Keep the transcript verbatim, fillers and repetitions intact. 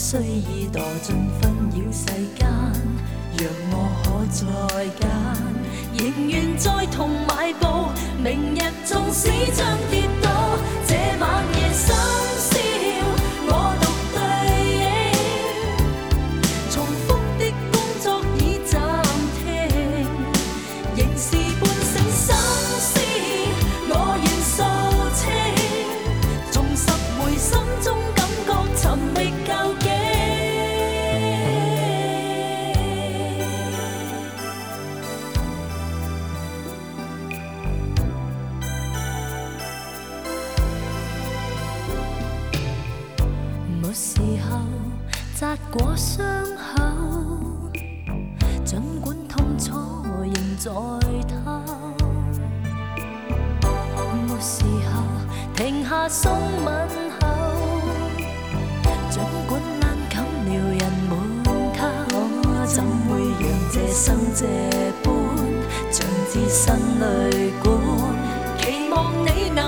需已墮進紛擾世間，讓我可再揀，仍願再同邁步。明日縱使將跌倒，這晚夜深宵，我獨對影。重複的工作已暫停，仍是半醒心思，我願掃清，重拾回心中感覺，尋覓究竟。沒時候扎過傷口，儘管痛楚仍在透。沒時候停下鬆吻後，儘管冷感了人滿溝，我怎會讓這生這般像置身淚管？期望你